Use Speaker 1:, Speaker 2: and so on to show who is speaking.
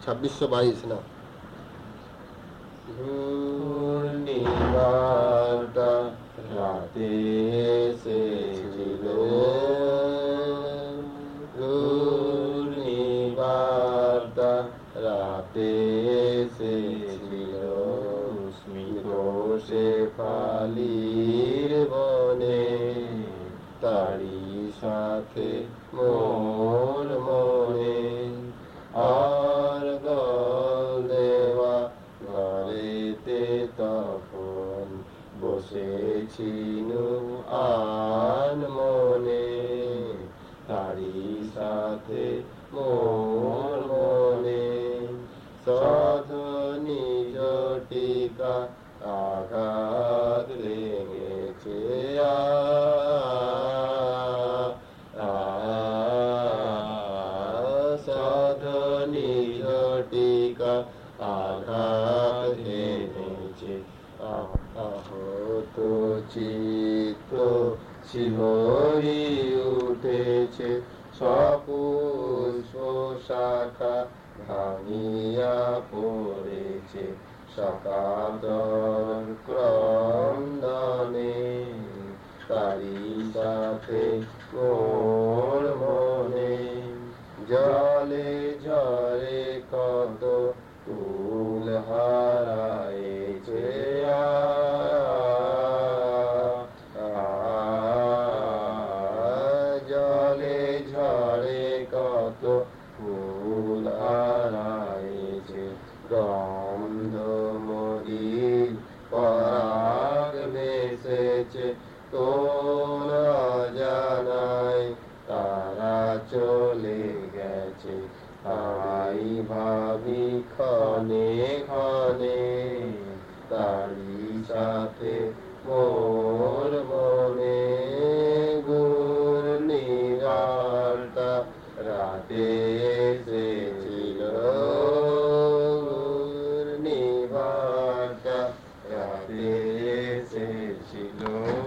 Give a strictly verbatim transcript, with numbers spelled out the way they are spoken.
Speaker 1: ছাব্বিশশো বাইশ না
Speaker 2: ঘূর্ণিবার্তা রাতে এসেছিল, ঘূর্ণিবার্তা রাতে এসেছিল, স্মিত শেফালির বনে, তারি সাথে মোর মনে। আর গল দেওয়া ঘরেতে তখন বসেছিনু আন মনে, তারি সাথে মোর মনে। সাধনী জটিকা আঘাত লেগেছে, সাধনী জটিকা আঘাত হেনেছে। আহত চিত্ত শিহরি উঠেছে, সপুষ্প শাখা ভাঙিয়া পড়েছে, সকাতর ক্রন্দনে, তারি সাথে মোর মনে। জলে ঝরে কত ফুল হারায়েছে, জলে ঝরে কত ফুল হারায়েছে, গন্ধ মরির পরাগ ভেসেছে, কোন অজানায় তারা চলে গেছে। তাই ভাবি ক্ষণে ক্ষণে, তারি সাথে মোর মনে। ঘূর্ণিবার্তা রাতে এসেছিল, ঘূর্ণিবার্তা রাতে এসেছিল।